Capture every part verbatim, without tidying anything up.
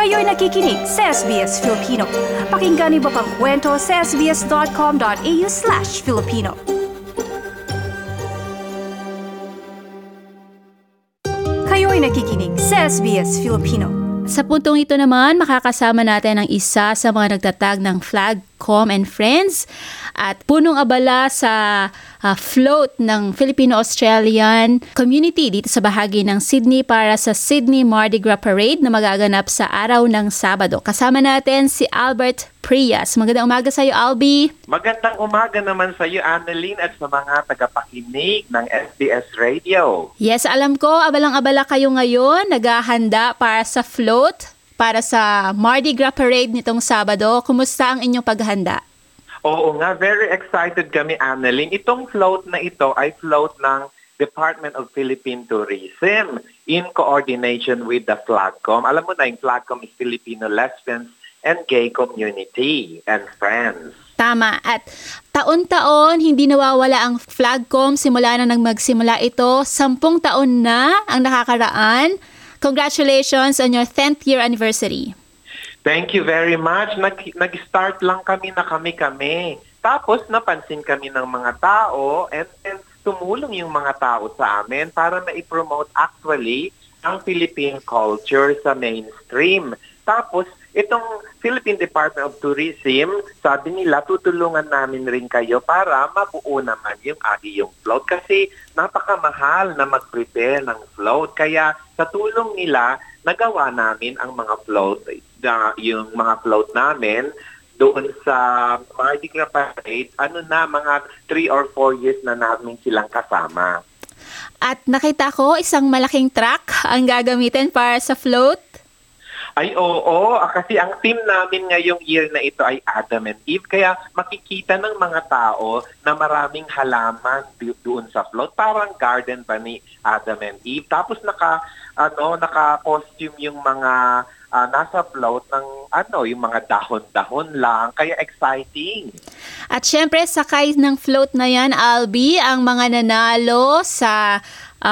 Kayo'y nakikinig sa S B S Filipino. Pakinggan niyo pa ang kwento sa sbs.com.au slash Filipino. Kayo'y nakikinig sa S B S Filipino. Sa puntong ito naman, makakasama natin ang isa sa mga nagtatag ng Flagcom and Friends at punong abala sa uh, float ng Filipino-Australian community dito sa bahagi ng Sydney para sa Sydney Mardi Gras Parade na magaganap sa araw ng Sabado. Kasama natin si Albert Prias. Magandang umaga sa iyo, Albi. Magandang umaga naman sa iyo, Annalyn, at sa mga tagapakinig ng S B S Radio. Yes, alam ko, abalang-abala kayo ngayon, naghahanda para sa float, para sa Mardi Gras Parade nitong Sabado. Kumusta ang inyong paghahanda? Oo nga, very excited kami, Annalyn. Itong float na ito ay float ng Department of Philippine Tourism in coordination with the Flagcom. Alam mo na, yung Flagcom is Filipino Lesbians and Gay Community and Friends. Tama. At taon-taon, hindi nawawala ang Flagcom. Simula na nang magsimula ito. Sampung taon na ang nakakaraan. Congratulations on your tenth year anniversary. Thank you very much. Nag- nag-start lang kami na kami-kami. Tapos napansin kami ng mga tao and, and tumulong yung mga tao sa amin para ma-promote actually ang Philippine culture sa mainstream. Tapos itong Philippine Department of Tourism, sabi nila, tutulungan namin rin kayo para mabuo naman yung iyong float. Kasi napakamahal na mag-prepare ng float. Kaya sa tulong nila, nagawa namin ang mga float, uh, yung mga float namin doon sa Mardi Gras Parade. Ano na, mga three or four years na namin silang kasama. At nakita ko, isang malaking truck ang gagamitin para sa float. Ay oo, kasi ang team namin ngayong year na ito ay Adam and Eve. Kaya makikita ng mga tao na maraming halaman doon sa float. Parang garden pa ni Adam and Eve. Tapos naka, ano, naka-costume yung mga uh, nasa float ng ano, yung mga dahon-dahon lang. Kaya exciting. At syempre, sakay ng float na yan, Albi, ang mga nanalo sa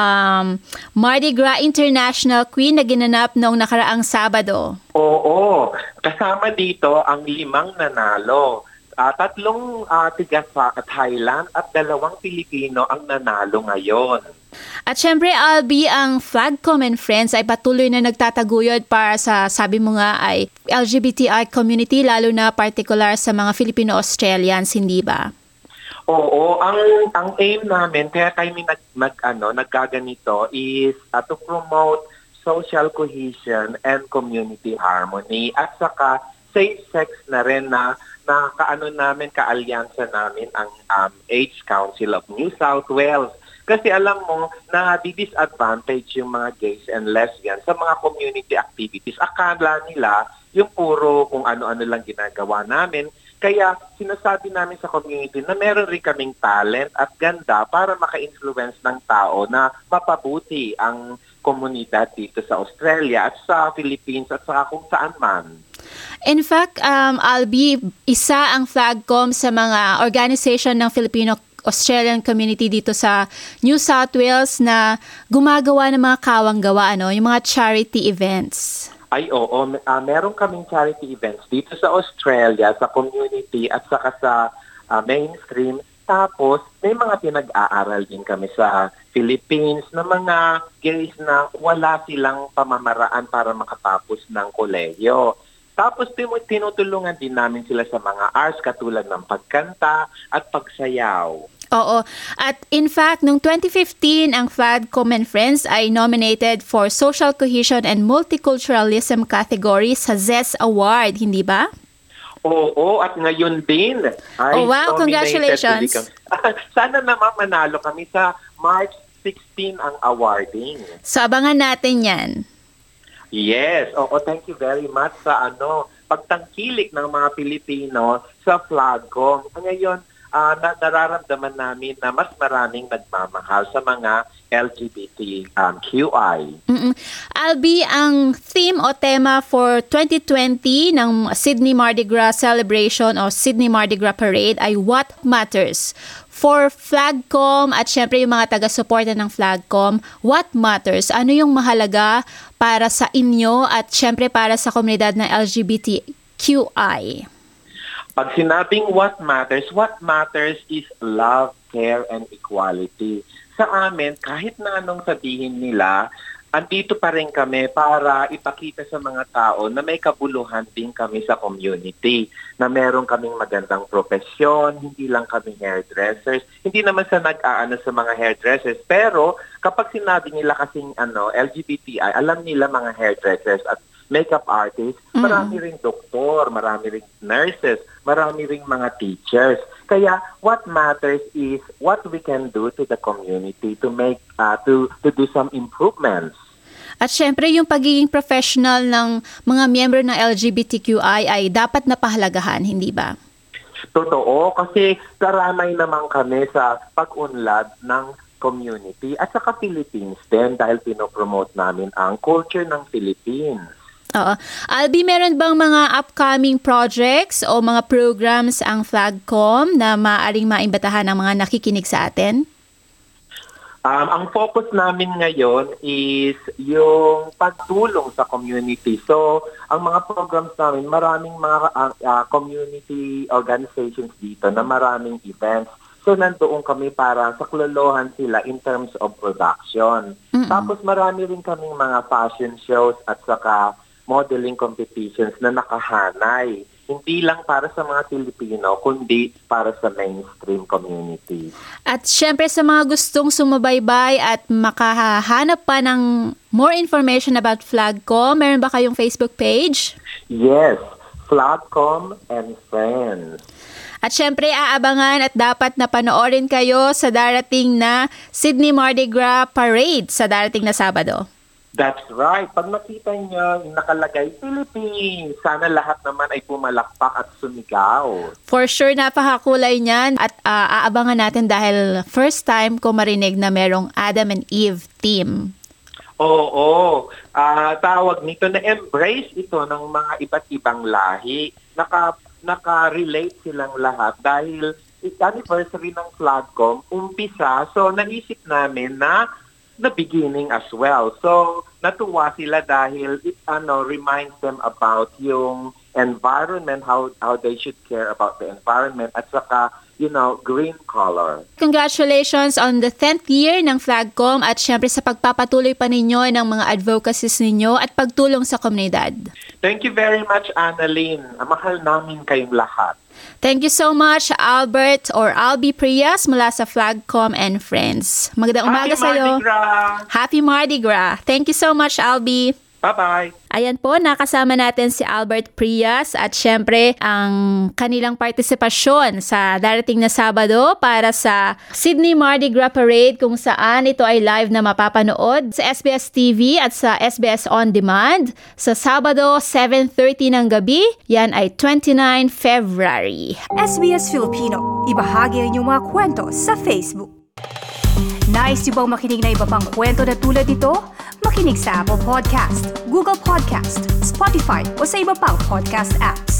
Um, Mardi Gras International Queen na ginanap noong nakaraang Sabado. Oo, kasama dito ang limang nanalo. Uh, tatlong uh, tiga sa Thailand at dalawang Pilipino ang nanalo ngayon. At syempre, Albi, ang Flagcom and Friends ay patuloy na nagtataguyod para sa, sabi mo nga, ay L G B T I community, lalo na particular sa mga Filipino-Australians, hindi ba? Oo, ang ang aim namin kaya tayo nag, mag ano naggaganito is uh, to promote social cohesion and community harmony at saka safe sex na rin na na kaano namin kaalyansa namin ang um, AIDS Council of New South Wales. Kasi alam mo na disadvantage yung mga gays and lesbians sa mga community activities. Akala nila yung puro kung ano-ano lang ginagawa namin. Kaya sinasabi namin sa community na meron rin kaming talent at ganda para maka-influence ng tao na mapabuti ang komunidad dito sa Australia at sa Philippines at sa kung saan man. In fact, um, Albi, isa ang Flagcom sa mga organization ng Filipino-Australian community dito sa New South Wales na gumagawa ng mga kawang-gawa, ano, yung mga charity events. Ay oo, uh, meron kaming charity events dito sa Australia, sa community at saka sa uh, mainstream. Tapos may mga pinag-aaral din kami sa Philippines na mga gays na wala silang pamamaraan para makatapos ng kolehiyo. Tapos tinutulungan din namin sila sa mga arts katulad ng pagkanta at pagsayaw. Oo. At in fact, noong twenty fifteen, ang Flagcom and Friends ay nominated for Social Cohesion and Multiculturalism category sa Zest Award, hindi ba? Oo, at ngayon din. Ay, oh wow, congratulations. Sana naman manalo kami sa March sixteenth ang awarding. So, abangan natin yan. Yes, oo, thank you very much sa ano pagtangkilik ng mga Pilipino sa Flagcom. Ngayon, uh, na nararamdaman namin na mas maraming nagmamahal sa mga L G B T Q I. Mm-mm. Albi, ang theme o tema for twenty twenty ng Sydney Mardi Gras Celebration o Sydney Mardi Gras Parade ay What Matters for Flagcom at syempre yung mga taga-suporta ng Flagcom, what matters? Ano yung mahalaga para sa inyo at syempre para sa komunidad ng L G B T Q I? Pag sinabing what matters, what matters is love, care, and equality. Sa amin, kahit na anong sabihin nila, andito pa rin kami para ipakita sa mga tao na may kabuluhan din kami sa community, na meron kaming magandang profesyon, hindi lang kami hairdressers. Hindi naman sa nag-aano sa mga hairdressers, pero kapag sinabi nila kasing ano, L G B T I, alam nila mga hairdressers at makeup artists, mm-hmm. marami ring doktor, marami ring nurses, marami ring mga teachers. Kaya what matters is what we can do to the community to make uh, to to do some improvements. At syempre, yung pagiging professional ng mga miyembro ng L G B T Q I ay dapat napahalagahan, hindi ba? Totoo, kasi karamay naman kami sa pag-unlad ng community at saka Philippines din dahil pinopromote namin ang culture ng Philippines. Oo. Albi, meron bang mga upcoming projects o mga programs ang Flagcom na maaaring maimbatahan ng mga nakikinig sa atin? Um, ang focus namin ngayon is yung pagtulong sa community. So, ang mga programs namin, maraming mga uh, uh, community organizations dito na maraming events. So, nandoon kami para saklolohan sila in terms of production. Mm-hmm. Tapos, marami rin kaming mga fashion shows at saka modeling competitions na nakahanay. Hindi lang para sa mga Pilipino, kundi para sa mainstream community. At syempre sa mga gustong sumubaybay at makahanap pa ng more information about Flagcom, meron ba kayong Facebook page? Yes, Flagcom and Friends. At syempre, aabangan at dapat na panoorin kayo sa darating na Sydney Mardi Gras Parade sa darating na Sabado. That's right. Pag nakita niyo yung nakalagay Philippines, sana lahat naman ay pumalakpak at sumigaw. For sure, napakakulay niyan at uh, aabangan natin dahil first time ko marinig na merong Adam and Eve theme. Oo. Uh, tawag nito na embrace ito ng mga iba't ibang lahi. Naka, naka-relate silang lahat dahil anniversary ng Flagcom, umpisa. So, naisip namin na the beginning as well. So, natuwa sila dahil it ano reminds them about yung environment, how how they should care about the environment at saka, you know, green color. Congratulations on the tenth year ng Flagcom at syempre sa pagpapatuloy pa ninyo ng mga advocacies ninyo at pagtulong sa komunidad. Thank you very much, Annalyn. Mahal namin kayong lahat. Thank you so much, Albert or Albi Prias mula sa Flagcom and Friends. Magandang umaga sa iyo. Happy Mardi Gras! Happy Mardi Gras! Thank you so much, Albi. Bye-bye! Ayan po, nakasama natin si Albert Prias at syempre ang kanilang partisipasyon sa darating na Sabado para sa Sydney Mardi Gras Parade kung saan ito ay live na mapapanood sa S B S T V at sa S B S On Demand sa Sabado seven thirty ng gabi. Yan ay twenty-nine February. S B S Filipino, ibahagi ang inyong mga kwento sa Facebook. Nice yung bang makinig na iba pang kwento na tulad ito? Makinig sa Apple Podcast, Google Podcast, Spotify o sa iba pang podcast apps.